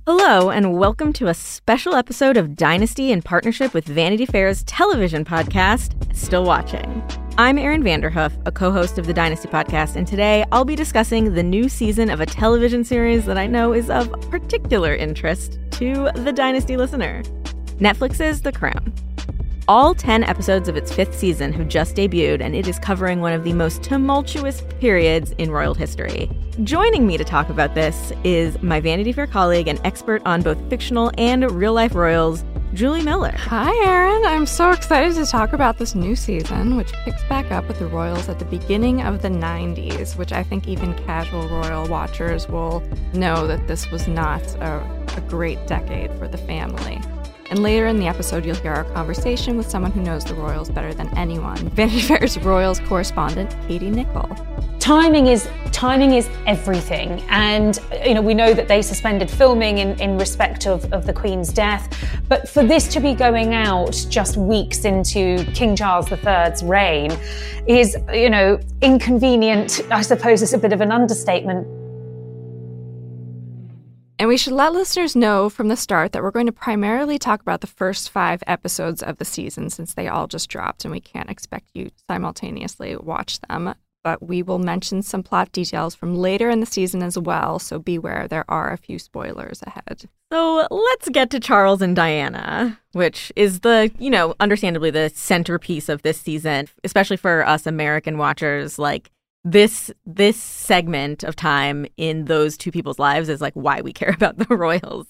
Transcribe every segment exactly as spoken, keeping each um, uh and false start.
Hello, and welcome to a special episode of Dynasty in partnership with Vanity Fair's television podcast, Still Watching. I'm Erin Vanderhoof, a co-host of the Dynasty podcast, and today I'll be discussing the new season of a television series that I know is of particular interest to the Dynasty listener, Netflix's The Crown. All ten episodes of its fifth season have just debuted, and it is covering one of the most tumultuous periods in royal history. Joining me to talk about this is my Vanity Fair colleague and expert on both fictional and real-life royals, Julie Miller. Hi, Erin. I'm so excited to talk about this new season, which picks back up with the royals at the beginning of the nineties, which I think even casual royal watchers will know that this was not a, a great decade for the family. And later in the episode, you'll hear our conversation with someone who knows the royals better than anyone, Vanity Fair's royals correspondent, Katie Nicholl. Timing is timing is everything, and you know we know that they suspended filming in, in respect of, of the Queen's death, but for this to be going out just weeks into King Charles the third's reign is, you know, inconvenient. I suppose is a bit of an understatement. And we should let listeners know from the start that we're going to primarily talk about the first five episodes of the season since they all just dropped and we can't expect you to simultaneously watch them. But we will mention some plot details from later in the season as well, so beware, there are a few spoilers ahead. So let's get to Charles and Diana, which is the, you know, understandably the centerpiece of this season, especially for us American watchers. Like, This this segment of time in those two people's lives is like why we care about the royals.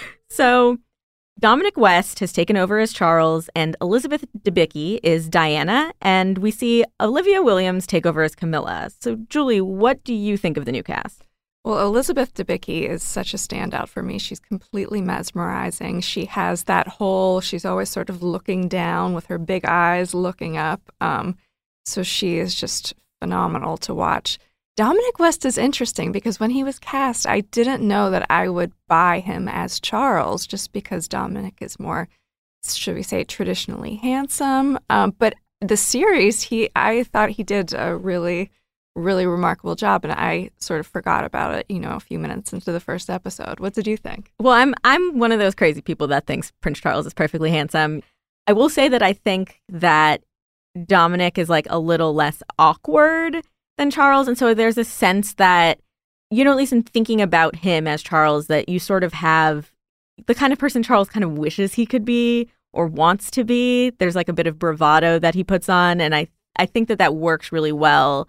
So Dominic West has taken over as Charles and Elizabeth Debicki is Diana, and we see Olivia Williams take over as Camilla. So Julie, what do you think of the new cast? Well, Elizabeth Debicki is such a standout for me. She's completely mesmerizing. She has that whole, she's always sort of looking down with her big eyes looking up. Um, so she is just phenomenal to watch. Dominic West is interesting because when he was cast, I didn't know that I would buy him as Charles just because Dominic is more, should we say, traditionally handsome. Um, but the series, he, I thought he did a really, really remarkable job, and I sort of forgot about it, you know, a few minutes into the first episode. What did you think? Well, I'm I'm one of those crazy people that thinks Prince Charles is perfectly handsome. I will say that I think that Dominic is like a little less awkward than Charles. And so there's a sense that, you know, at least in thinking about him as Charles, that you sort of have the kind of person Charles kind of wishes he could be or wants to be. There's like a bit of bravado that he puts on. And I, I think that that works really well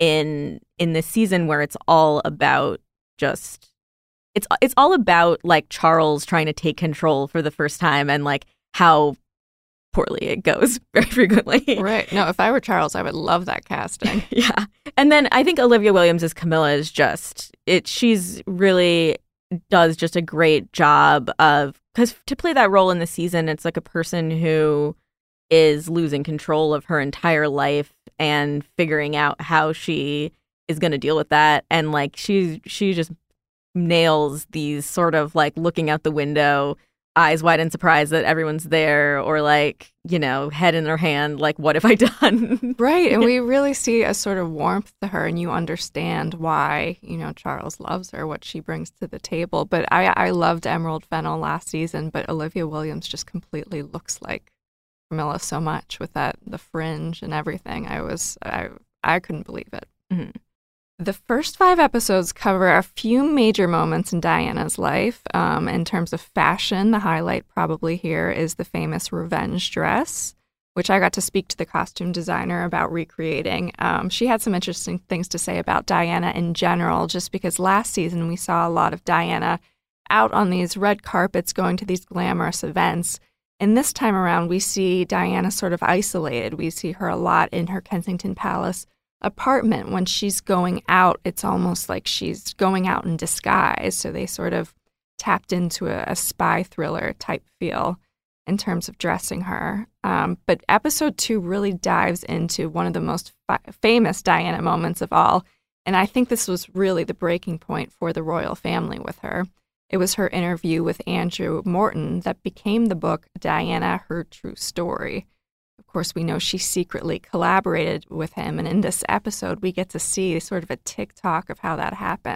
in in this season where it's all about just it's it's all about like Charles trying to take control for the first time and like how poorly it goes very frequently. Right. No, if I were Charles, I would love that casting. Yeah. And then I think Olivia Williams as Camilla is just, it. she's really does just a great job of, because to play that role in the season, it's like a person who is losing control of her entire life and figuring out how she is going to deal with that. And like, she, she just nails these sort of like looking out the window, eyes wide in surprise that everyone's there, or like, you know, head in her hand, like, what have I done? Right. And we really see a sort of warmth to her, and you understand why, you know, Charles loves her, what she brings to the table. But I, I loved Emerald Fennell last season, but Olivia Williams just completely looks like Camilla so much with that, the fringe and everything. I was, I, I couldn't believe it. Mm-hmm. The first five episodes cover a few major moments in Diana's life. Um, in terms of fashion, the highlight probably here is the famous revenge dress, which I got to speak to the costume designer about recreating. Um, she had some interesting things to say about Diana in general, just because last season we saw a lot of Diana out on these red carpets going to these glamorous events. And this time around, we see Diana sort of isolated. We see her a lot in her Kensington Palace apartment. When she's going out, it's almost like she's going out in disguise. So they sort of tapped into a, a spy thriller type feel in terms of dressing her. Um, but episode two really dives into one of the most fi- famous Diana moments of all. And I think this was really the breaking point for the royal family with her. It was her interview with Andrew Morton that became the book Diana, Her True Story. Of course, we know she secretly collaborated with him, and in this episode, we get to see sort of a tick-tock of how that happened.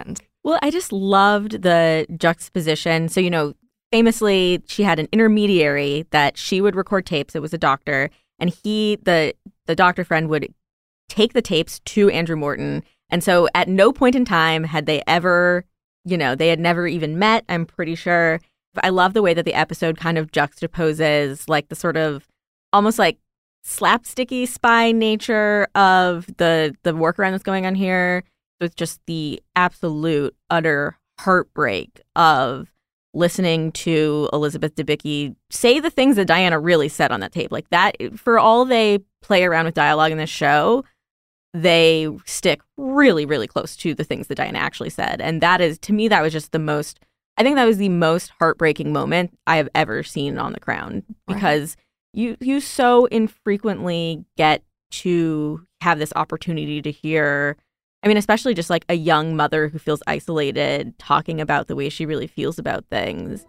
Well, I just loved the juxtaposition. So, you know, famously, she had an intermediary that she would record tapes. It was a doctor. And he, the the doctor friend, would take the tapes to Andrew Morton. And so at no point in time had they ever, you know, they had never even met, I'm pretty sure. I love the way that the episode kind of juxtaposes like the sort of almost like slapsticky spy nature of the the workaround that's going on here with just the absolute utter heartbreak of listening to Elizabeth Debicki say the things that Diana really said on that tape. Like that, for all they play around with dialogue in this show, they stick really, really close to the things that Diana actually said. And that is, to me, that was just the most, I think that was the most heartbreaking moment I have ever seen on The Crown, because right. you you so infrequently get to have this opportunity to hear, I mean, especially just like a young mother who feels isolated talking about the way she really feels about things.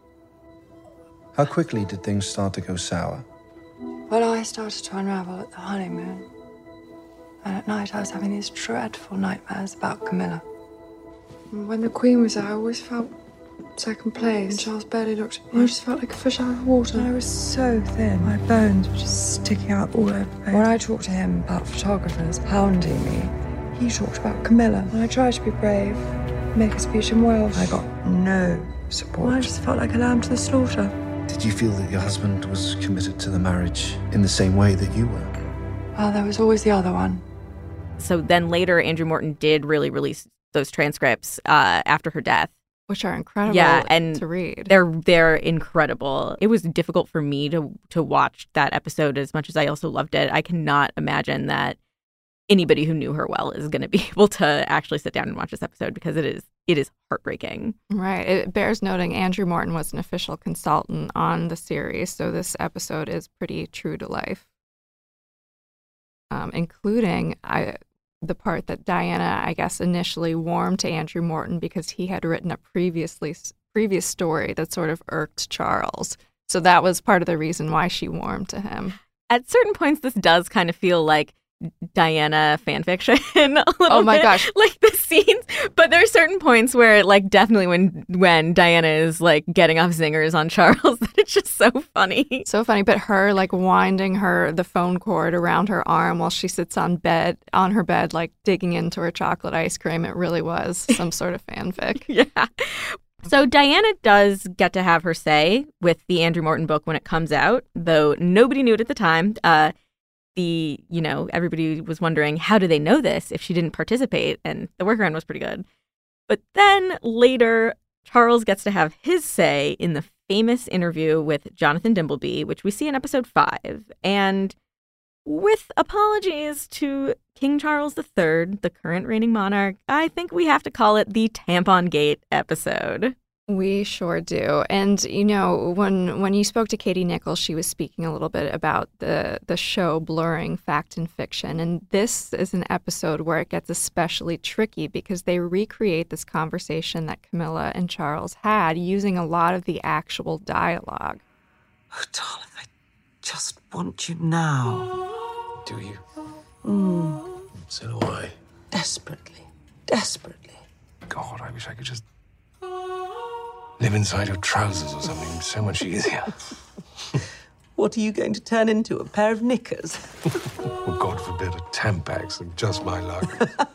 How quickly did things start to go sour? Well, I started to unravel at the honeymoon. And at night I was having these dreadful nightmares about Camilla. And when the Queen was there, I always felt second place. And Charles barely looked at me. I just felt like a fish out of water. And I was so thin. My bones were just sticking out all over the place. When I talked to him about photographers hounding me, he talked about Camilla. And I tried to be brave, make a speech in Welsh. I got no support. I just felt like a lamb to the slaughter. Did you feel that your husband was committed to the marriage in the same way that you were? Well, there was always the other one. So then later, Andrew Morton did really release those transcripts uh, after her death. Which are incredible yeah, and to read. They're they're incredible. It was difficult for me to to watch that episode as much as I also loved it. I cannot imagine that anybody who knew her well is going to be able to actually sit down and watch this episode, because it is it is heartbreaking. Right. It bears noting Andrew Morton was an official consultant on the series, so this episode is pretty true to life, um, including I. the part that Diana, I guess, initially warmed to Andrew Morton because he had written a previously previous story that sort of irked Charles. So that was part of the reason why she warmed to him. At certain points, this does kind of feel like Diana fan fiction a little oh my bit. gosh, like the scenes, but there are certain points where, like, definitely when when Diana is like getting off zingers on Charles, that it's just so funny, so funny. But her like winding her the phone cord around her arm while she sits on bed on her bed, like digging into her chocolate ice cream. It really was some sort of fanfic. Yeah. So Diana does get to have her say with the Andrew Morton book when it comes out, though nobody knew it at the time. Uh, The, you know, everybody was wondering, how do they know this if she didn't participate? And the workaround was pretty good. But then later, Charles gets to have his say in the famous interview with Jonathan Dimbleby, which we see in episode five. And with apologies to King Charles the Third, the current reigning monarch, I think we have to call it the Tampon Gate episode. We sure do. And, you know, when when you spoke to Katie Nichols, she was speaking a little bit about the, the show blurring fact and fiction. And this is an episode where it gets especially tricky because they recreate this conversation that Camilla and Charles had using a lot of the actual dialogue. Oh, darling, I just want you now. Do you? Mm. So do I. Desperately. Desperately. God, I wish I could just live inside your trousers or something so much easier. What are you going to turn into, a pair of knickers? Well, God forbid, a Tampax, like just my luck.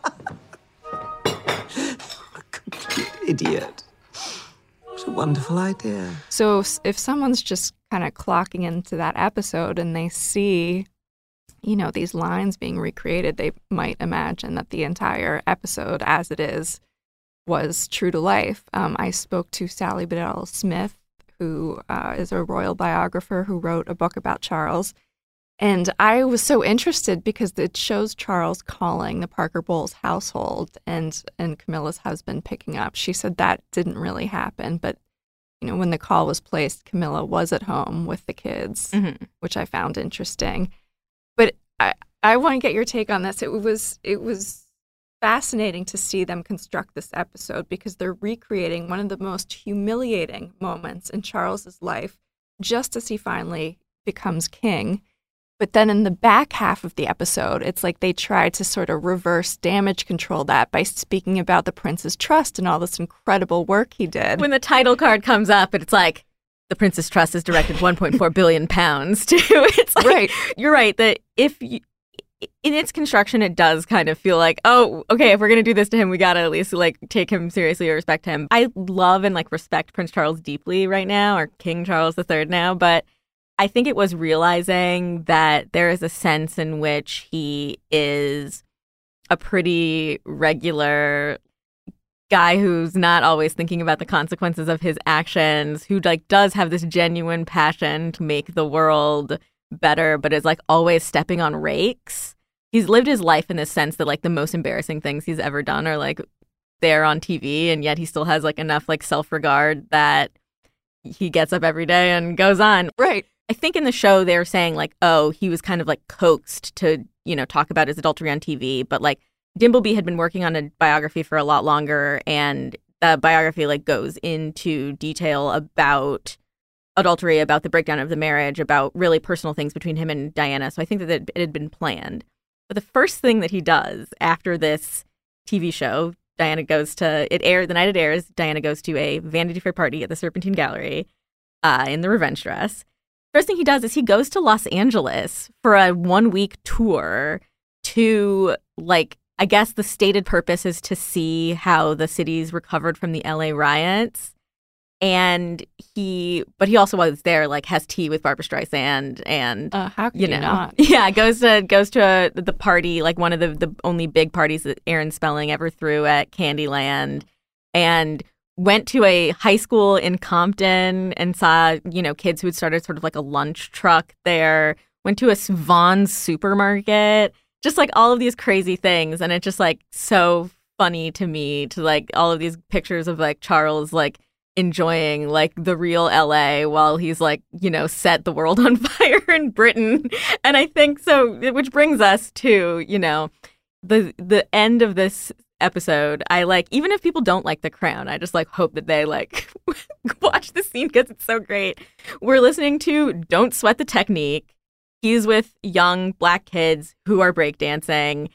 A complete idiot. What a wonderful idea. So if someone's just kind of clocking into that episode and they see, you know, these lines being recreated, they might imagine that the entire episode as it is was true to life. Um, I spoke to Sally Bedell Smith, who uh, is a royal biographer who wrote a book about Charles. And I was so interested because it shows Charles calling the Parker Bowles household and, and Camilla's husband picking up. She said that didn't really happen. But, you know, when the call was placed, Camilla was at home with the kids, mm-hmm. which I found interesting. But I, I want to get your take on this. It was it was fascinating to see them construct this episode because they're recreating one of the most humiliating moments in Charles's life just as he finally becomes king. But then in the back half of the episode, it's like they tried to sort of reverse damage control that by speaking about the Prince's Trust and all this incredible work he did. When the title card comes up, it's like, the Prince's Trust has directed one point four billion pounds to. It's like, right. You're right, that if you, in its construction, it does kind of feel like, oh, okay, if we're going to do this to him, we got to at least like take him seriously or respect him. I love and like respect Prince Charles deeply right now, or King Charles the Third now, but I think it was realizing that there is a sense in which he is a pretty regular guy who's not always thinking about the consequences of his actions, who like does have this genuine passion to make the world better, but is like always stepping on rakes. He's lived his life in this sense that like the most embarrassing things he's ever done are like there on T V, and yet he still has like enough like self-regard that he gets up every day and goes on. Right. I think in the show they're saying like, oh, he was kind of like coaxed to, you know, talk about his adultery on T V. But like Dimbleby had been working on a biography for a lot longer, and the biography like goes into detail about adultery, about the breakdown of the marriage, about really personal things between him and Diana. So I think that it, it had been planned. But the first thing that he does after this T V show, Diana goes to, it aired, the night it airs, Diana goes to a Vanity Fair party at the Serpentine Gallery uh, in the revenge dress. First thing he does is he goes to Los Angeles for a one-week tour to, like, I guess the stated purpose is to see how the city's recovered from the L A riots. And he, but he also was there, like, has tea with Barbra Streisand, and uh, how could you you know, not? Yeah, goes to goes to a, the party, like one of the the only big parties that Aaron Spelling ever threw at Candyland, and went to a high school in Compton and saw, you know, kids who had started sort of like a lunch truck there. Went to a Vons supermarket, just like all of these crazy things, and it's just like so funny to me to like all of these pictures of like Charles like enjoying like the real L A while he's like, you know, set the world on fire in Britain. And I think so, which brings us to, you know, the the end of this episode. I like, even if people don't like The Crown, I just like hope that they like watch the scene because it's so great. We're listening to Don't Sweat the Technique. He's with young black kids who are breakdancing,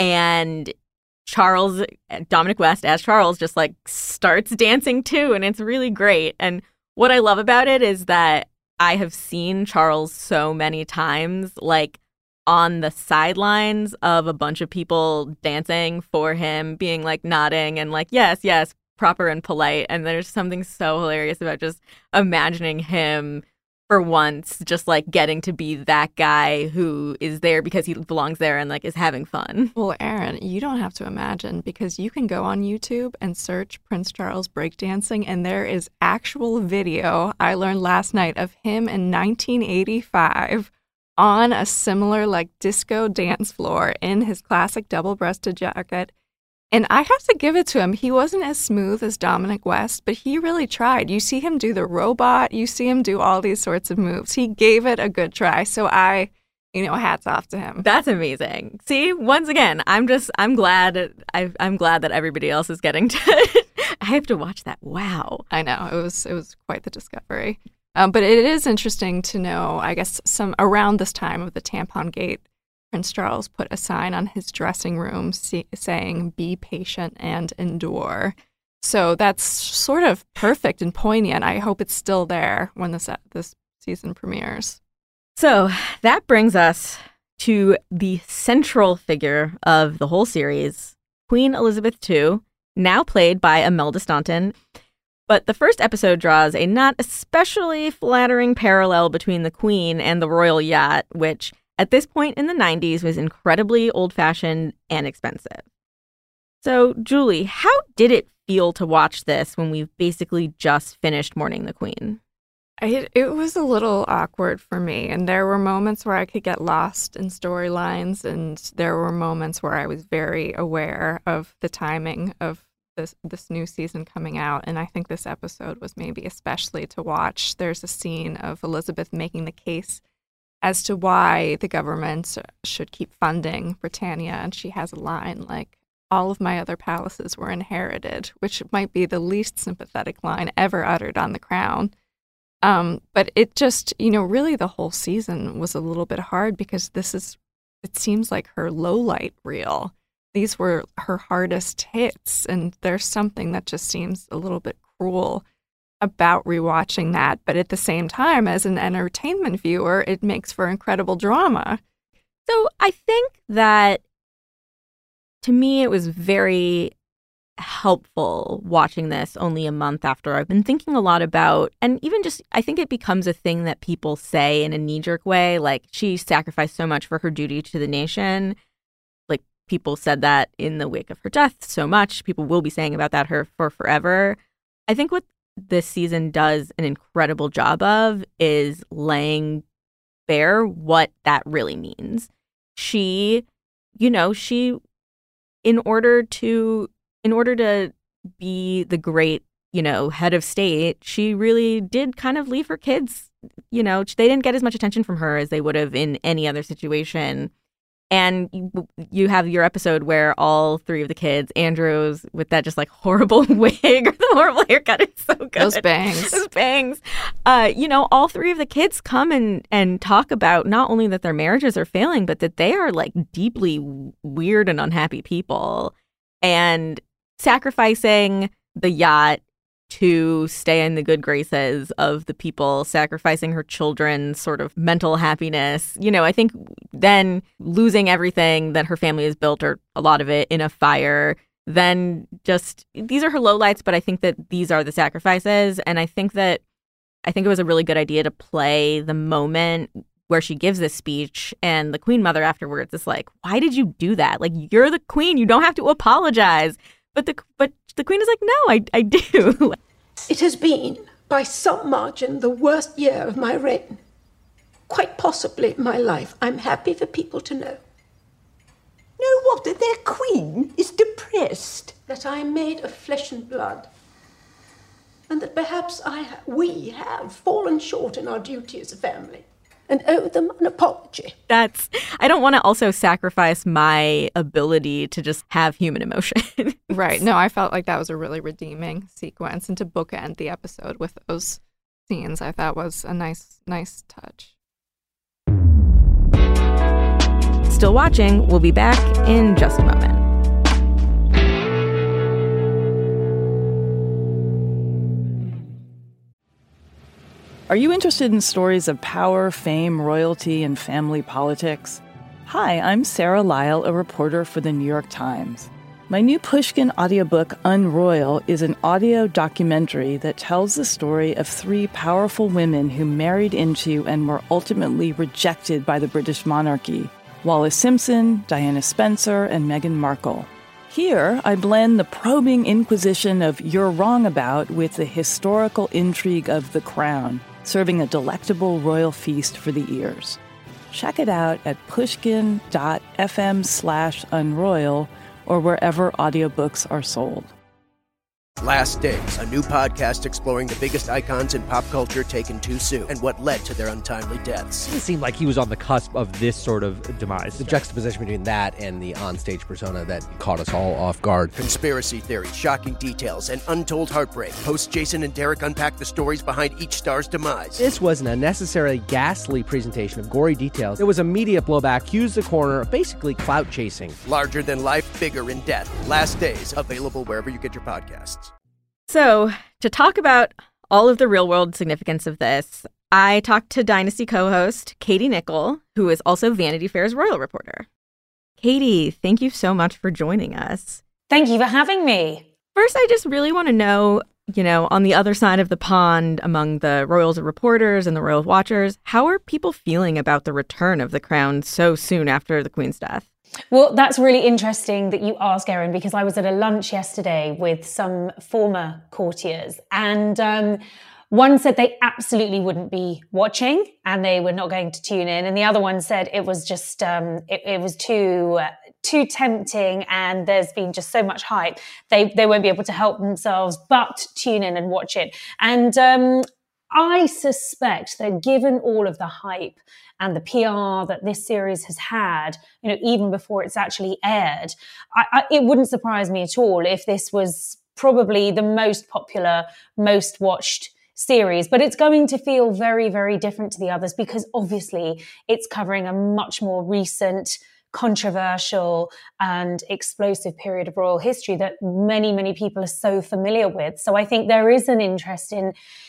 and Charles, Dominic West as Charles, just like starts dancing too, and it's really great. And what I love about it is that I have seen Charles so many times, like on the sidelines of a bunch of people dancing for him, being like nodding and like, yes, yes, proper and polite. And there's something so hilarious about just imagining him for once, just like getting to be that guy who is there because he belongs there and like is having fun. Well, Aaron, you don't have to imagine, because you can go on YouTube and search Prince Charles breakdancing, and there is actual video I learned last night of him in nineteen eighty-five on a similar like disco dance floor in his classic double-breasted jacket. And I have to give it to him. He wasn't as smooth as Dominic West, but he really tried. You see him do the robot. You see him do all these sorts of moves. He gave it a good try. So I, you know, hats off to him. That's amazing. See, once again, I'm just, I'm glad, I, I'm glad that everybody else is getting to, I have to watch that. Wow. I know. It was, it was quite the discovery. Um, but it is interesting to know, I guess, some around this time of the Tampon Gate, Prince Charles put a sign on his dressing room see, saying, "Be patient and endure." So that's sort of perfect and poignant. I hope it's still there when this this season premieres. So that brings us to the central figure of the whole series, Queen Elizabeth the Second, now played by Imelda Staunton. But the first episode draws a not especially flattering parallel between the Queen and the royal yacht, which at this point in the nineties was incredibly old-fashioned and expensive. So, Julie, how did it feel to watch this when we've basically just finished Mourning the Queen? I, it was a little awkward for me, and there were moments where I could get lost in storylines, and there were moments where I was very aware of the timing of this this new season coming out, and I think this episode was maybe especially to watch. There's a scene of Elizabeth making the case as to why the government should keep funding Britannia, and she has a line like, "All of my other palaces were inherited," which might be the least sympathetic line ever uttered on The Crown. Um, but it just, you know, really the whole season was a little bit hard because this is, it seems like her low light reel. These were her hardest hits, and there's something that just seems a little bit cruel about rewatching that. But at the same time, as an entertainment viewer, it makes for incredible drama. So I think that, to me, it was very helpful watching this only a month after I've been thinking a lot about, and even just, I think it becomes a thing that people say in a knee-jerk way, like, she sacrificed so much for her duty to the nation. Like, people said that in the wake of her death so much. People will be saying about that her for forever. I think what this season does an incredible job of is laying bare what that really means. She, you know, she, in order to In order to be the great, you know, head of state, she really did kind of leave her kids, you know, they didn't get as much attention from her as they would have in any other situation. And you, you have your episode where all three of the kids, Andrew's with that just like horrible wig or the horrible haircut, it's so good. Those bangs. Those bangs. Uh, you know, all three of the kids come and, and talk about not only that their marriages are failing, but that they are like deeply weird and unhappy people. And sacrificing the yacht to stay in the good graces of the people, sacrificing her children's sort of mental happiness. You know, I think then losing everything that her family has built, or a lot of it, in a fire, then just, these are her lowlights, but I think that these are the sacrifices. And I think that, I think it was a really good idea to play the moment where she gives this speech, and the Queen Mother afterwards is like, why did you do that? Like, you're the Queen, you don't have to apologize. But the but the Queen is like, no, I, I do. It has been, by some margin, the worst year of my reign. Quite possibly my life. I'm happy for people to know. Know what? That their queen is depressed. That I am made of flesh and blood. And that perhaps I ha- we have fallen short in our duty as a family. And owe them an apology. That's, I don't want to also sacrifice my ability to just have human emotion. Right. No, I felt like that was a really redeeming sequence. And to bookend the episode with those scenes, I thought was a nice, nice touch. Still watching. We'll be back in just a moment. Are you interested in stories of power, fame, royalty, and family politics? Hi, I'm Sarah Lyle, a reporter for the New York Times. My new Pushkin audiobook, Unroyal, is an audio documentary that tells the story of three powerful women who married into and were ultimately rejected by the British monarchy: Wallis Simpson, Diana Spencer, and Meghan Markle. Here, I blend the probing inquisition of You're Wrong About with the historical intrigue of The Crown, serving a delectable royal feast for the ears. Check it out at pushkin.fm slash unroyal or wherever audiobooks are sold. Last Days, a new podcast exploring the biggest icons in pop culture taken too soon and what led to their untimely deaths. It seemed like he was on the cusp of this sort of demise. The juxtaposition between that and the onstage persona that caught us all off guard. Conspiracy theories, shocking details, and untold heartbreak. Hosts Jason and Derek unpack the stories behind each star's demise. This was an unnecessarily ghastly presentation of gory details. It was a media blowback, Hughes the corner, basically clout chasing. Larger than life, bigger in death. Last Days, available wherever you get your podcasts. So, to talk about all of the real-world significance of this, I talked to Dynasty co-host Katie Nichol, who is also Vanity Fair's royal reporter. Katie, thank you so much for joining us. Thank you for having me. First, I just really want to know, you know, on the other side of the pond, among the royals reporters and the royal watchers, how are people feeling about the return of the crown so soon after the Queen's death? Well, that's really interesting that you ask, Erin, because I was at a lunch yesterday with some former courtiers, and um, one said they absolutely wouldn't be watching and they were not going to tune in, and the other one said it was just um, it, it was too uh, too tempting, and there's been just so much hype they they won't be able to help themselves but tune in and watch it. And um, I suspect that given all of the hype and the P R that this series has had, you know, even before it's actually aired, I, I, it wouldn't surprise me at all if this was probably the most popular, most watched series, but it's going to feel very, very different to the others because obviously it's covering a much more recent, controversial and explosive period of royal history that many, many people are so familiar with. So I think there is an interest in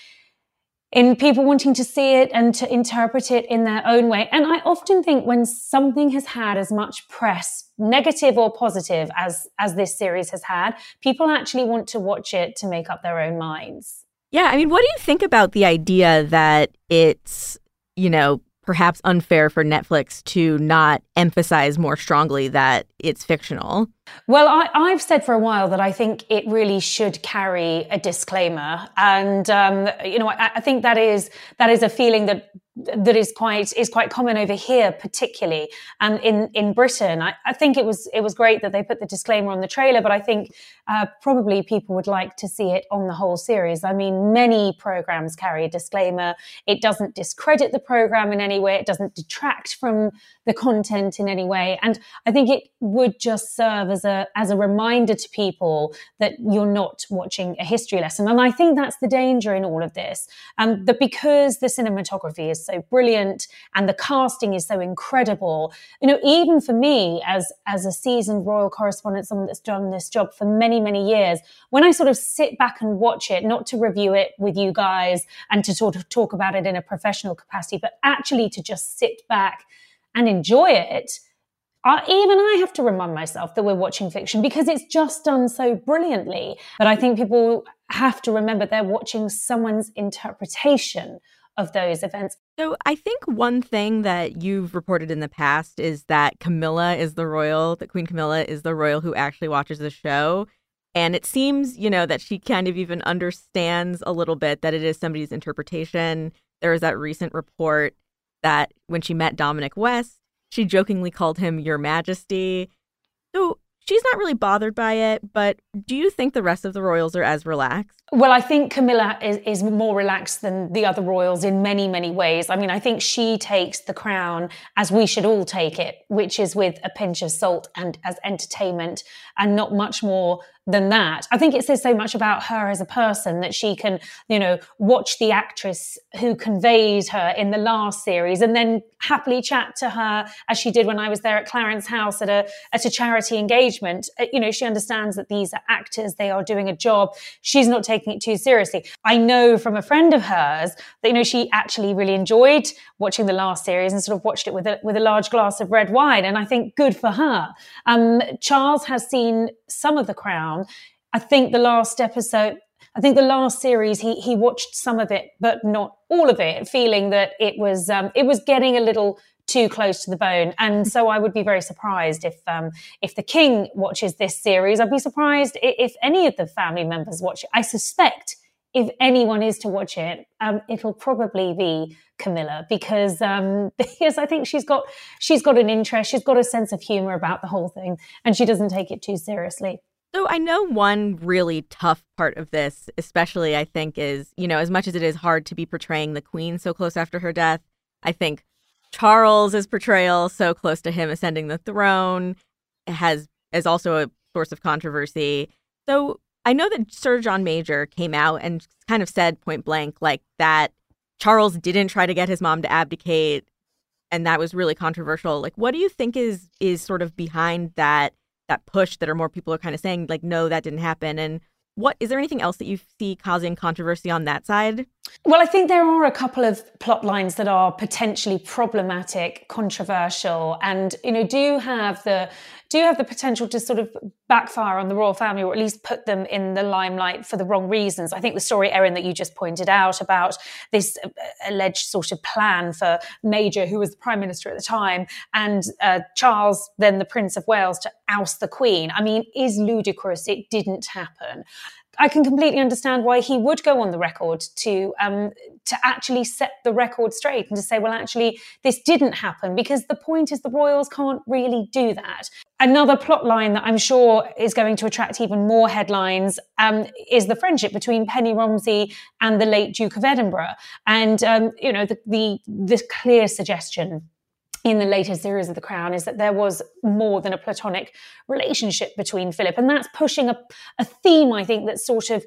in people wanting to see it and to interpret it in their own way. And I often think when something has had as much press, negative or positive, as as this series has had, people actually want to watch it to make up their own minds. Yeah, I mean, what do you think about the idea that it's, you know, perhaps unfair for Netflix to not emphasize more strongly that it's fictional? Well, I, I've said for a while that I think it really should carry a disclaimer. And, um, you know, I, I think that is that is a feeling that that is quite is quite common over here, particularly. And in, in Britain, I, I think it was it was great that they put the disclaimer on the trailer, but I think uh, probably people would like to see it on the whole series. I mean, many programs carry a disclaimer. It doesn't discredit the program in any way. It doesn't detract from the content in any way. And I think it would just serve as a as a reminder to people that you're not watching a history lesson. And I think that's the danger in all of this. Um, that because the cinematography is so brilliant and the casting is so incredible, you know, even for me as as a seasoned royal correspondent, someone that's done this job for many, many years, when I sort of sit back and watch it, not to review it with you guys and to sort of talk about it in a professional capacity, but actually to just sit back and enjoy it, I, even I have to remind myself that we're watching fiction because it's just done so brilliantly. But I think people have to remember they're watching someone's interpretation of those events. So I think one thing that you've reported in the past is that Camilla is the royal, that Queen Camilla is the royal who actually watches the show. And it seems, you know, that she kind of even understands a little bit that it is somebody's interpretation. There was that recent report that when she met Dominic West, she jokingly called him Your Majesty. So she's not really bothered by it, but do you think the rest of the royals are as relaxed? Well, I think Camilla is, is more relaxed than the other royals in many, many ways. I mean, I think she takes the crown as we should all take it, which is with a pinch of salt and as entertainment and not much more than that. I think it says so much about her as a person that she can, you know, watch the actress who conveyed her in the last series and then happily chat to her as she did when I was there at Clarence House at a at a charity engagement. You know, she understands that these are actors, they are doing a job. She's not taking it too seriously. I know from a friend of hers that, you know, she actually really enjoyed watching the last series and sort of watched it with a with a large glass of red wine. And I think good for her. Um, Charles has seen some of The Crown. I think the last episode, I think the last series, he he watched some of it, but not all of it, feeling that it was um, it was getting a little too close to the bone. And so I would be very surprised if um, if the King watches this series. I'd be surprised if, if any of the family members watch it. I suspect if anyone is to watch it, um, it'll probably be Camilla because um, because I think she's got she's got an interest, she's got a sense of humor about the whole thing, and she doesn't take it too seriously. So I know one really tough part of this, especially I think, is, you know, as much as it is hard to be portraying the Queen so close after her death, I think Charles's portrayal so close to him ascending the throne has is also a source of controversy. So I know that Sir John Major came out and kind of said point blank like that Charles didn't try to get his mom to abdicate, and that was really controversial. Like, what do you think is is sort of behind that that push that are more people are kind of saying like, no, that didn't happen? And what is there anything else that you see causing controversy on that side? Well, I think there are a couple of plot lines that are potentially problematic, controversial, and, you know, do have the do have the potential to sort of backfire on the royal family, or at least put them in the limelight for the wrong reasons. I think the story, Erin, that you just pointed out about this alleged sort of plan for Major, who was the Prime Minister at the time, and uh, Charles, then the Prince of Wales, to oust the Queen, I mean, is ludicrous. It didn't happen. I can completely understand why he would go on the record to um, to actually set the record straight and to say, well, actually, this didn't happen, because the point is the royals can't really do that. Another plot line that I'm sure is going to attract even more headlines um, is the friendship between Penny Romsey and the late Duke of Edinburgh. And, um, you know, the, the, the clear suggestion in the later series of The Crown is that there was more than a platonic relationship between Philip. And that's pushing a, a theme, I think, that's sort of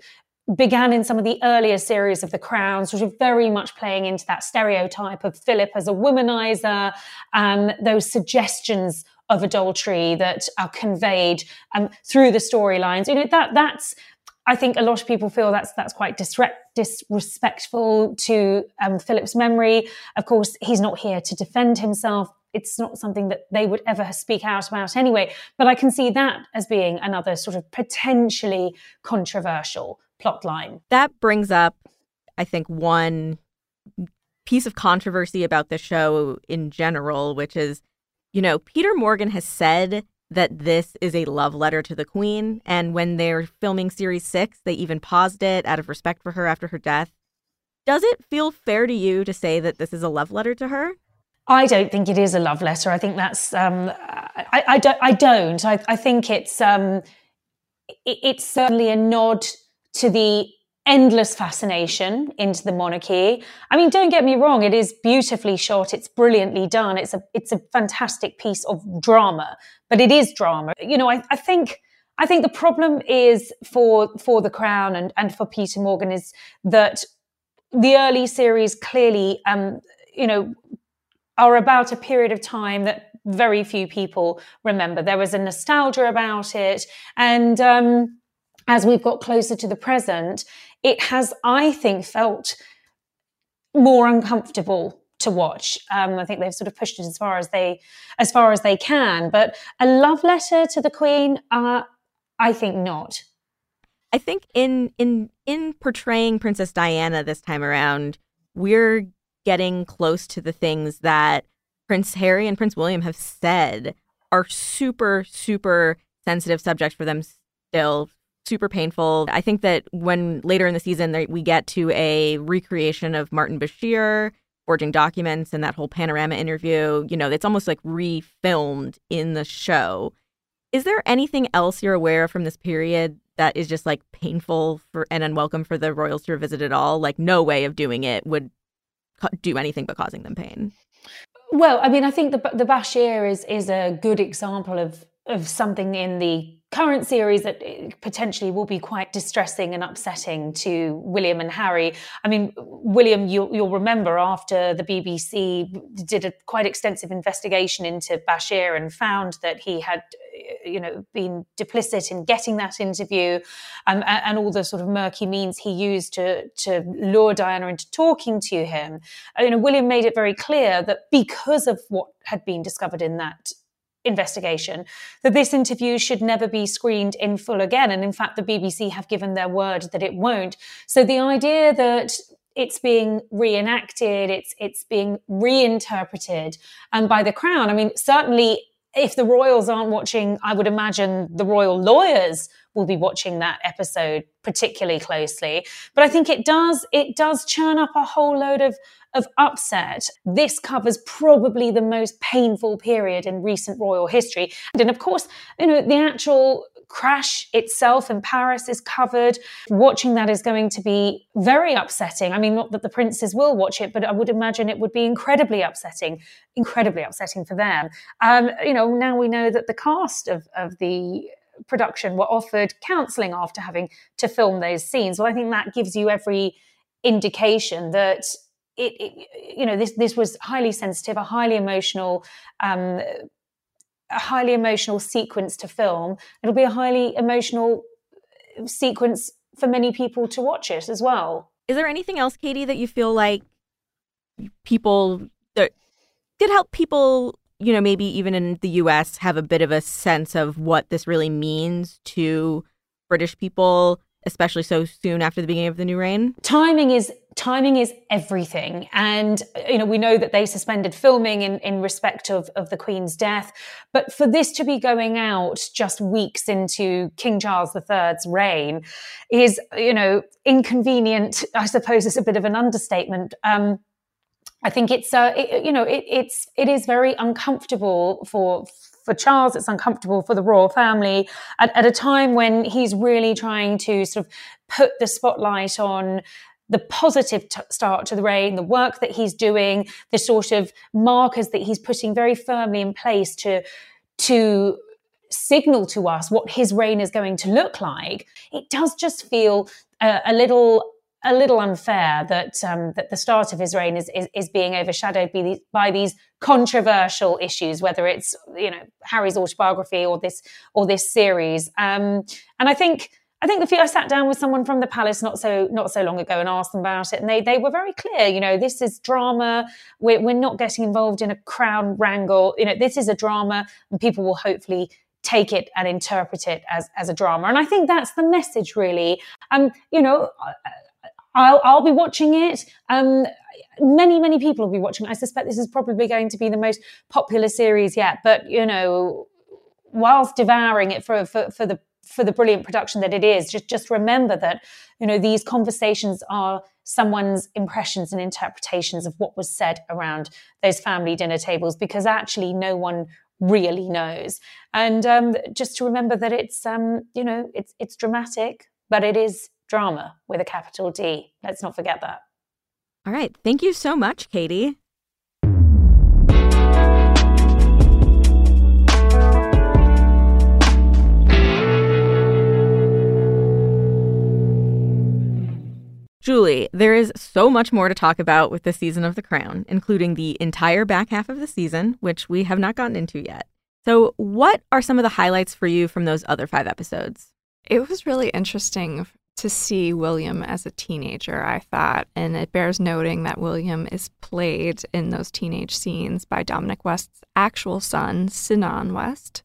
began in some of the earlier series of The Crown, sort of very much playing into that stereotype of Philip as a womanizer, um, those suggestions of adultery that are conveyed um, through the storylines. You know, that that's, I think a lot of people feel that's that's quite disre- disrespectful to um, Philip's memory. Of course, he's not here to defend himself. It's not something that they would ever speak out about anyway. But I can see that as being another sort of potentially controversial plot line. That brings up, I think, one piece of controversy about the show in general, which is, you know, Peter Morgan has said that this is a love letter to the Queen. And when they're filming series six, they even paused it out of respect for her after her death. Does it feel fair to you to say that this is a love letter to her? I don't think it is a love letter. I think that's, um, I, I don't, I don't. I, I think it's, um, it, it's certainly a nod to the endless fascination into the monarchy. I mean, don't get me wrong, it is beautifully shot, it's brilliantly done, it's a it's a fantastic piece of drama, but it is drama. You know, I, I think I think the problem is for for The Crown and, and for Peter Morgan is that the early series clearly um, you know, are about a period of time that very few people remember. There was a nostalgia about it, and um, as we've got closer to the present, it has, I think, felt more uncomfortable to watch. Um, I think they've sort of pushed it as far as they, as far as they can. But a love letter to the Queen, uh, I think not. I think in in in portraying Princess Diana this time around, we're getting close to the things that Prince Harry and Prince William have said are super, super sensitive subjects for them still. Super painful. I think that when later in the season we get to a recreation of Martin Bashir forging documents and that whole panorama interview, you know, it's almost like refilmed in the show. Is there anything else you're aware of from this period that is just like painful for and unwelcome for the royals to revisit at all? Like no way of doing it would co- do anything but causing them pain. Well, I mean, I think the the Bashir is is a good example of of something in the current series that potentially will be quite distressing and upsetting to William and Harry. I mean, William, you'll, you'll remember after the B B C did a quite extensive investigation into Bashir and found that he had, you know, been duplicit in getting that interview, um, and, and all the sort of murky means he used to to lure Diana into talking to him. You know, William made it very clear that because of what had been discovered in that investigation, that this interview should never be screened in full again. And in fact, the B B C have given their word that it won't. So the idea that it's being reenacted, it's it's being reinterpreted and by the Crown, I mean, certainly if the royals aren't watching, I would imagine the royal lawyers will be watching that episode particularly closely. But I think it does it does churn up a whole load of of upset. This covers probably the most painful period in recent royal history. And of course, you know, the actual crash itself in Paris is covered. Watching that is going to be very upsetting. I mean, not that the princes will watch it, but I would imagine it would be incredibly upsetting, incredibly upsetting for them. Um, you know, now we know that the cast of, of the production were offered counselling after having to film those scenes. Well, I think that gives you every indication that It, it, you know, this this was highly sensitive, a highly emotional, um, a highly emotional sequence to film. It'll be a highly emotional sequence for many people to watch it as well. Is there anything else, Katie, that you feel like people that could help people, you know, maybe even in the U S have a bit of a sense of what this really means to British people, especially so soon after the beginning of the new reign? Timing is timing is everything. And, you know, we know that they suspended filming in, in respect of, of the Queen's death. But for this to be going out just weeks into King Charles the Third's reign is, you know, inconvenient, I suppose is a bit of an understatement. Um, I think it's, uh, it, you know, it, it's, it is very uncomfortable for For Charles, it's uncomfortable for the royal family at, at a time when he's really trying to sort of put the spotlight on the positive t- start to the reign, the work that he's doing, the sort of markers that he's putting very firmly in place to, to signal to us what his reign is going to look like. It does just feel a, a little a little unfair that um, that the start of his reign is is, is being overshadowed by these, by these controversial issues, whether it's you know Harry's autobiography or this or this series. Um, and I think I think the few I sat down with someone from the palace not so not so long ago and asked them about it, and they they were very clear. You know, this is drama. We're we're not getting involved in a crown wrangle. You know, this is a drama, and people will hopefully take it and interpret it as as a drama. And I think that's the message, really. Um, you know. I'll, I'll be watching it. Um, many, many people will be watching it. I suspect this is probably going to be the most popular series yet. But, you know, whilst devouring it for, for, for the for the brilliant production that it is, just, just remember that, you know, these conversations are someone's impressions and interpretations of what was said around those family dinner tables, because actually no one really knows. And um, just to remember that it's, um, you know, it's it's dramatic, but it is drama with a capital D. Let's not forget that. All right. Thank you so much, Katie. Julie, there is so much more to talk about with this season of The Crown, including the entire back half of the season, which we have not gotten into yet. So what are some of the highlights for you from those other five episodes? It was really interesting to see William as a teenager, I thought. And it bears noting that William is played in those teenage scenes by Dominic West's actual son, Sinan West.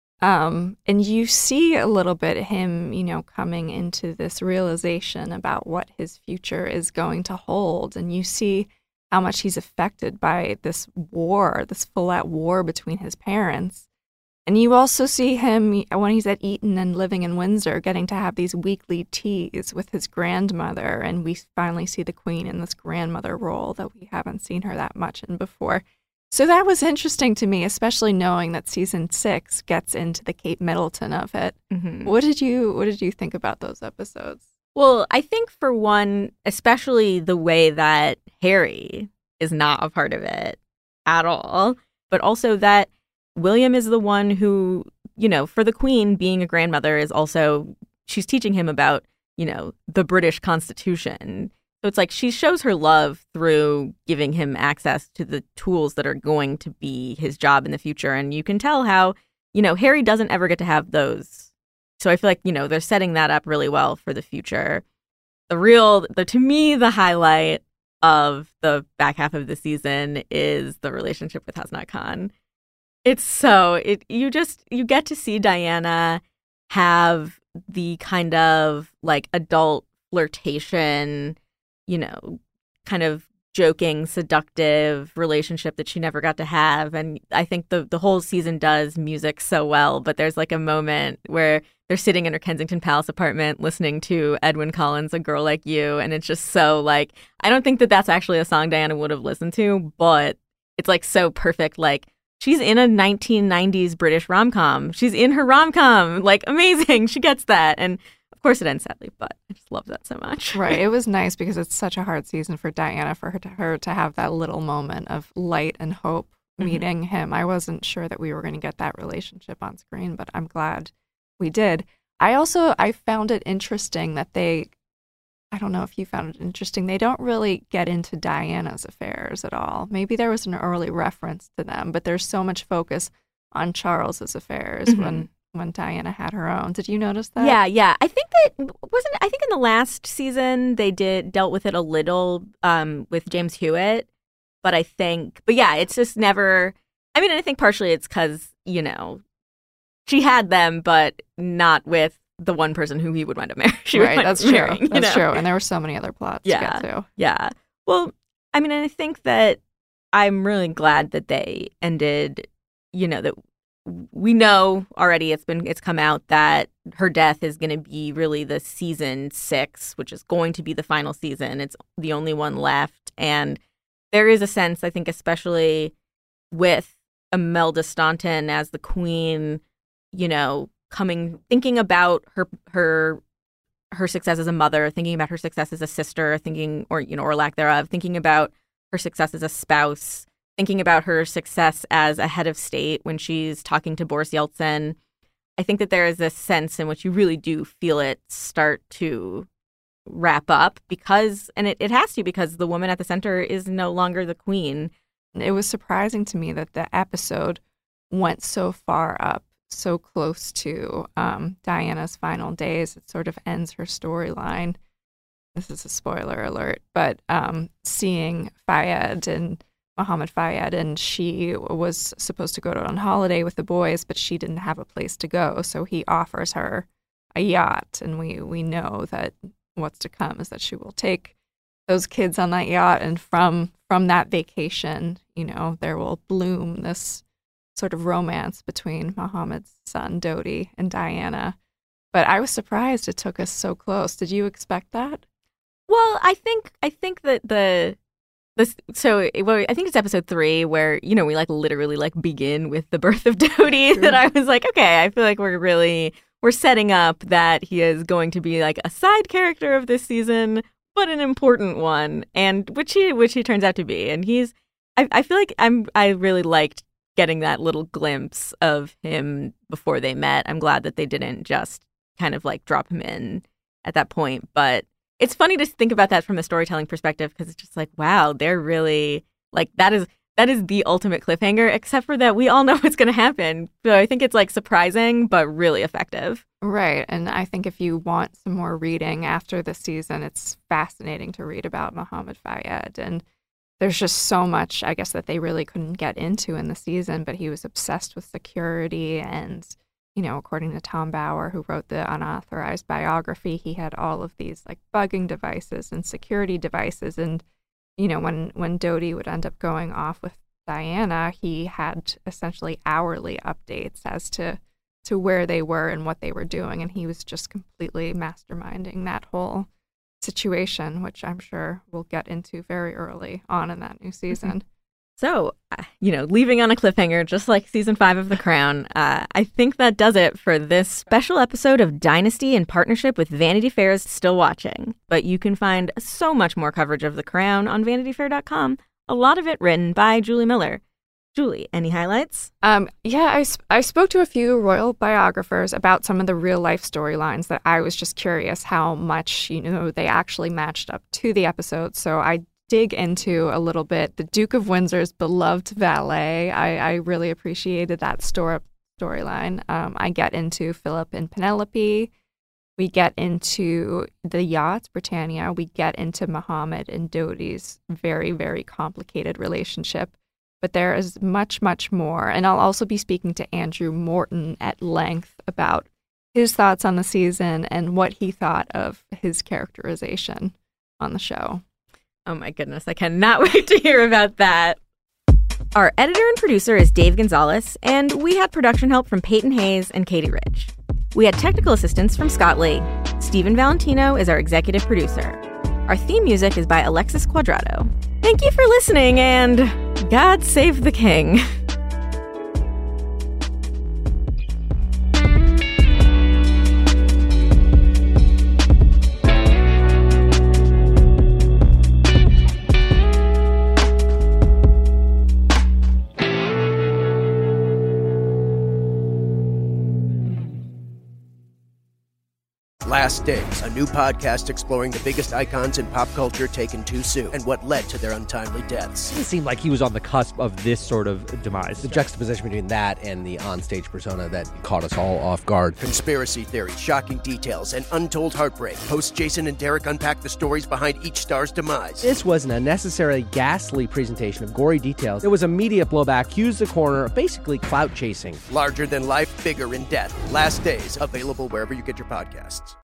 Um, and you see a little bit him, you know, coming into this realization about what his future is going to hold. And you see how much he's affected by this war, this full-out war between his parents. And you also see him, when he's at Eton and living in Windsor, getting to have these weekly teas with his grandmother. And we finally see the Queen in this grandmother role that we haven't seen her that much in before. So that was interesting to me, especially knowing that season six gets into the Kate Middleton of it. Mm-hmm. What did you What did you think about those episodes? Well, I think for one, especially the way that Harry is not a part of it at all, but also that William is the one who, you know, for the Queen, being a grandmother is also, she's teaching him about, you know, the British Constitution. So it's like she shows her love through giving him access to the tools that are going to be his job in the future. And you can tell how, you know, Harry doesn't ever get to have those. So I feel like, you know, they're setting that up really well for the future. The real, the to me, the highlight of the back half of the season is the relationship with Hasnat Khan. It's so, it you just, you get to see Diana have the kind of like adult flirtation, you know, kind of joking, seductive relationship that she never got to have. And I think the the whole season does music so well, but there's like a moment where they're sitting in her Kensington Palace apartment listening to Edwyn Collins' A Girl Like You. And it's just so like, I don't think that that's actually a song Diana would have listened to, but it's like so perfect. Like, she's in a nineteen nineties British rom-com. She's in her rom-com. Like, amazing. She gets that. And of course it ends sadly, but I just love that so much. Right. It was nice because it's such a hard season for Diana, for her to, her to have that little moment of light and hope meeting mm-hmm. him. I wasn't sure that we were going to get that relationship on screen, but I'm glad we did. I also, I found it interesting that they, I don't know if you found it interesting, they don't really get into Diana's affairs at all. Maybe there was an early reference to them, but there's so much focus on Charles's affairs mm-hmm. when when Diana had her own. Did you notice that? Yeah, yeah. I think that wasn't I think in the last season they did dealt with it a little um, with James Hewitt, but I think but yeah, it's just never I mean, I think partially it's cuz, you know, she had them but not with the one person who he would wind up marrying. Right, that's true. Marrying, that's know? true. And there were so many other plots yeah, to get to. Yeah. Well, I mean, I think that I'm really glad that they ended, you know, that we know already it's been it's come out that her death is going to be really the season six, which is going to be the final season. It's the only one left. And there is a sense, I think, especially with Imelda Staunton as the Queen, you know, coming, thinking about her her her success as a mother, thinking about her success as a sister, thinking, or, you know, or lack thereof, thinking about her success as a spouse, thinking about her success as a head of state when she's talking to Boris Yeltsin. I think that there is this sense in which you really do feel it start to wrap up because, and it, it has to because the woman at the center is no longer the queen. It was surprising to me that the episode went so far up, so close to um, Diana's final days. It sort of ends her storyline. This is a spoiler alert, but um, seeing Fayed and Mohammed Fayed, and she was supposed to go on holiday with the boys, but she didn't have a place to go, so he offers her a yacht, and we, we know that what's to come is that she will take those kids on that yacht, and from from that vacation, you know, there will bloom this sort of romance between Mohammed's son, Dodi, and Diana. But I was surprised it took us so close. Did you expect that? Well, I think I think that the this so well, I think it's episode three where, you know, we like literally like begin with the birth of Dodi. True. That I was like, okay, I feel like we're really we're setting up that he is going to be like a side character of this season, but an important one, and which he which he turns out to be. And he's I, I feel like I'm I really liked getting that little glimpse of him before they met. I'm glad that they didn't just kind of like drop him in at that point, but it's funny to think about that from a storytelling perspective because it's just like, wow, they're really like that is that is the ultimate cliffhanger, except for that we all know what's going to happen. So I think it's like surprising, but really effective. Right. And I think if you want some more reading after the season, it's fascinating to read about Mohammed Fayed. And there's just so much, I guess, that they really couldn't get into in the season, but he was obsessed with security and, you know, according to Tom Bauer, who wrote the unauthorized biography, he had all of these like bugging devices and security devices. And, you know, when, when Dodi would end up going off with Diana, he had essentially hourly updates as to, to where they were and what they were doing. And he was just completely masterminding that whole situation, which I'm sure we'll get into very early on in that new season. Mm-hmm. So, uh, you know, leaving on a cliffhanger, just like season five of The Crown, uh, I think that does it for this special episode of Dynasty in partnership with Vanity Fair's Still Watching. But you can find so much more coverage of The Crown on vanity fair dot com, a lot of it written by Julie Miller. Julie, any highlights? Um, yeah, I, sp- I spoke to a few royal biographers about some of the real-life storylines that I was just curious how much, you know, they actually matched up to the episode. So I dig into a little bit the Duke of Windsor's beloved valet. I, I really appreciated that story storyline. Um, I get into Philip and Penelope. We get into the yacht, Britannia. We get into Mohammed and Dodi's very, very complicated relationship. But there is much, much more. And I'll also be speaking to Andrew Morton at length about his thoughts on the season and what he thought of his characterization on the show. Oh my goodness, I cannot wait to hear about that. Our editor and producer is Dave Gonzalez, and we had production help from Peyton Hayes and Katie Rich. We had technical assistance from Scott Lee. Stephen Valentino is our executive producer. Our theme music is by Alexis Quadrado. Thank you for listening, and God save the king. Last Days, a new podcast exploring the biggest icons in pop culture taken too soon and what led to their untimely deaths. It seemed like he was on the cusp of this sort of demise. The juxtaposition between that and the onstage persona that caught us all off guard. Conspiracy theories, shocking details, and untold heartbreak. Hosts Jason and Derek unpack the stories behind each star's demise. This was an unnecessarily ghastly presentation of gory details. There was immediate blowback, cues the corner, basically clout chasing. Larger than life, bigger in death. Last Days, available wherever you get your podcasts.